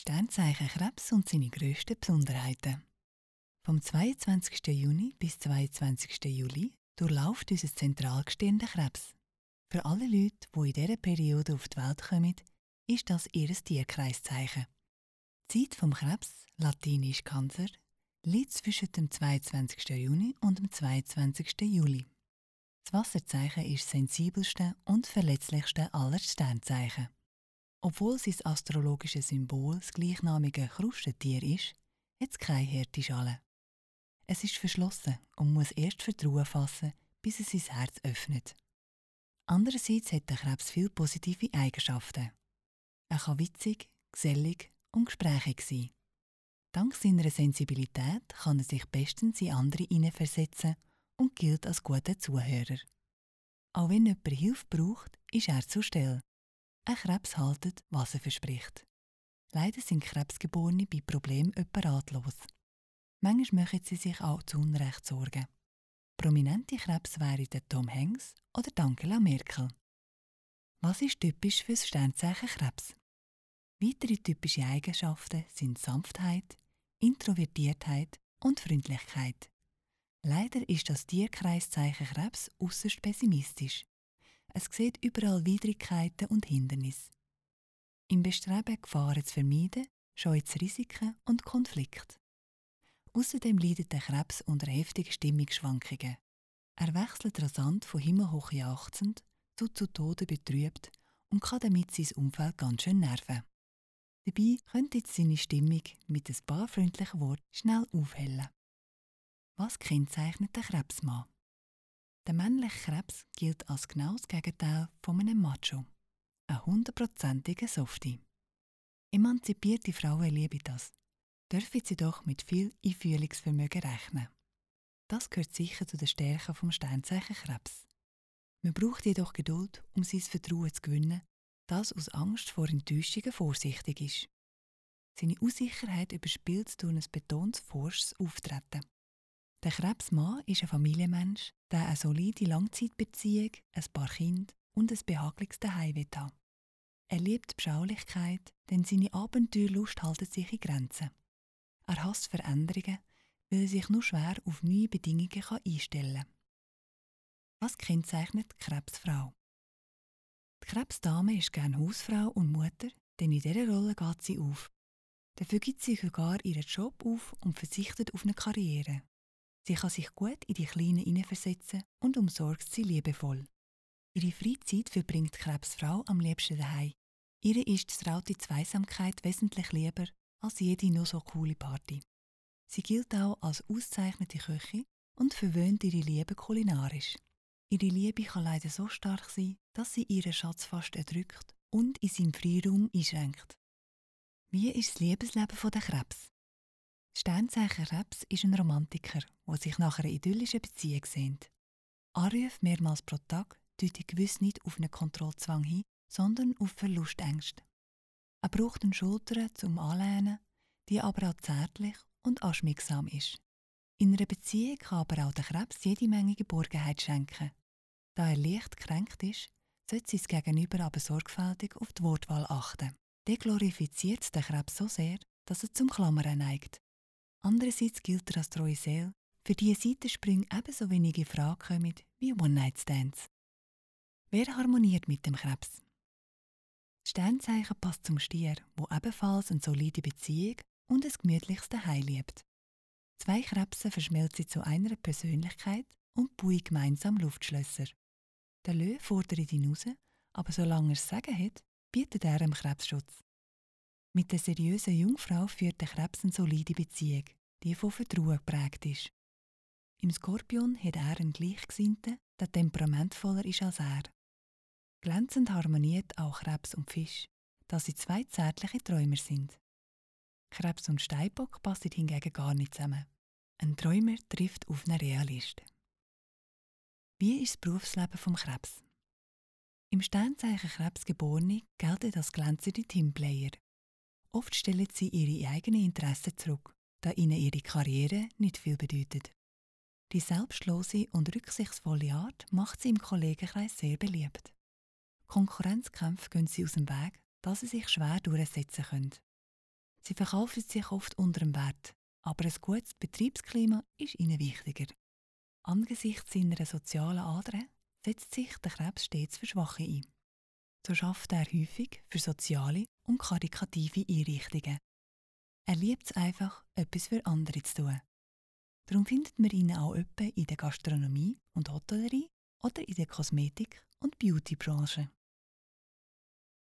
Sternzeichen Krebs und seine grössten Besonderheiten. Vom 22. Juni bis 22. Juli durchläuft unser Zentralgestirn den Krebs. Für alle Leute, die in dieser Periode auf die Welt kommen, ist das ihr Tierkreiszeichen. Die Zeit vom Krebs, latinisch Cancer, liegt zwischen dem 22. Juni und dem 22. Juli. Das Wasserzeichen ist das sensibelste und verletzlichste aller Sternzeichen. Obwohl sein astrologisches Symbol das gleichnamige Krustentier ist, hat es keine harte Schale. Es ist verschlossen und muss erst Vertrauen fassen, bis es sein Herz öffnet. Andererseits hat der Krebs viele positive Eigenschaften. Er kann witzig, gesellig und gesprächig sein. Dank seiner Sensibilität kann er sich bestens in andere hineinversetzen und gilt als guter Zuhörer. Auch wenn jemand Hilfe braucht, ist er zur Stelle. Ein Krebs haltet, was er verspricht. Leider sind Krebsgeborene bei Problemen etwa ratlos. Manchmal machen sie sich auch zu Unrecht Sorgen. Prominente Krebs wären der Tom Hanks oder Angela Merkel. Was ist typisch für das Sternzeichen Krebs? Weitere typische Eigenschaften sind Sanftheit, Introvertiertheit und Freundlichkeit. Leider ist das Tierkreiszeichen Krebs äusserst pessimistisch. Es sieht überall Widrigkeiten und Hindernisse. Im Bestreben, Gefahren zu vermeiden, scheut es Risiken und Konflikte. Außerdem leidet der Krebs unter heftigen Stimmungsschwankungen. Er wechselt rasant von himmelhoch jauchzend zu Tode betrübt und kann damit sein Umfeld ganz schön nerven. Dabei könnte jetzt seine Stimmung mit ein paar freundlichen Worten schnell aufhellen. Was kennzeichnet den Krebsmann? Der männliche Krebs gilt als genau das Gegenteil von einem Macho. Ein 100%iger Softie. Emanzipierte Frauen lieben das. Dürfen sie doch mit viel Einfühlungsvermögen rechnen. Das gehört sicher zu den Stärken vom Sternzeichen Krebs. Man braucht jedoch Geduld, um sein Vertrauen zu gewinnen, das aus Angst vor Enttäuschungen vorsichtig ist. Seine Unsicherheit überspielt es durch ein betontes forsches Auftreten. Der Krebsmann ist ein Familienmensch, der eine solide Langzeitbeziehung, ein paar Kinder und ein behagliches Zuhause haben. Er liebt die Beschaulichkeit, denn seine Abenteuerlust hält sich in Grenzen. Er hasst Veränderungen, weil er sich nur schwer auf neue Bedingungen einstellen kann. Was kennzeichnet die Krebsfrau? Die Krebsdame ist gerne Hausfrau und Mutter, denn in dieser Rolle geht sie auf. Dafür gibt sie sogar ihren Job auf und verzichtet auf eine Karriere. Sie kann sich gut in die Kleinen hineinversetzen und umsorgt sie liebevoll. Ihre Freizeit verbringt die Krebsfrau am liebsten daheim. Ihr ist die traute Zweisamkeit wesentlich lieber als jede noch so coole Party. Sie gilt auch als ausgezeichnete Köchin und verwöhnt ihre Liebe kulinarisch. Ihre Liebe kann leider so stark sein, dass sie ihren Schatz fast erdrückt und in seinem Freiraum einschränkt. Wie ist das Liebesleben der Krebs? Das Sternzeichen Krebs ist ein Romantiker, der sich nach einer idyllischen Beziehung sehnt. Anrufe mehrmals pro Tag deuten gewiss nicht auf einen Kontrollzwang hin, sondern auf Verlustängste. Er braucht eine Schulter zum Anlehnen, die aber auch zärtlich und anschmiegsam ist. In einer Beziehung kann aber auch der Krebs jede Menge Geborgenheit schenken. Da er leicht gekränkt ist, sollte sein Gegenüber aber sorgfältig auf die Wortwahl achten. Der glorifiziert den Krebs so sehr, dass er zum Klammern neigt. Andererseits gilt er als treue Seele, für die Seitensprünge ebenso wenige in Frage kommen wie One-Night-Stands. Wer harmoniert mit dem Krebs? Das Sternzeichen passt zum Stier, wo ebenfalls eine solide Beziehung und ein gemütliches Zuhause liebt. Zwei Krebse verschmelzen zu einer Persönlichkeit und bauen gemeinsam Luftschlösser. Der Löwe fordert ihn raus, aber solange er es Sagen hat, bietet er ihm Krebsschutz. Mit der seriösen Jungfrau führt der Krebs eine solide Beziehung, die von Vertrauen geprägt ist. Im Skorpion hat er einen Gleichgesinnten, der temperamentvoller ist als er. Glänzend harmoniert auch Krebs und Fisch, da sie zwei zärtliche Träumer sind. Krebs und Steinbock passen hingegen gar nicht zusammen. Ein Träumer trifft auf einen Realist. Wie ist das Berufsleben vom Krebs? Im Sternzeichen Krebs Geborene gelten als glänzende Teamplayer. Oft stellen sie ihre eigenen Interessen zurück, da ihnen ihre Karriere nicht viel bedeutet. Die selbstlose und rücksichtsvolle Art macht sie im Kollegenkreis sehr beliebt. Konkurrenzkämpfe gehen sie aus dem Weg, da sie sich schwer durchsetzen können. Sie verkaufen sich oft unter dem Wert, aber ein gutes Betriebsklima ist ihnen wichtiger. Angesichts seiner sozialen Ader setzt sich der Krebs stets für Schwache ein. So schafft er häufig für soziale und karitative Einrichtungen. Er liebt es einfach, etwas für andere zu tun. Darum findet man ihn auch etwa in der Gastronomie und Hotellerie oder in der Kosmetik- und Beautybranche.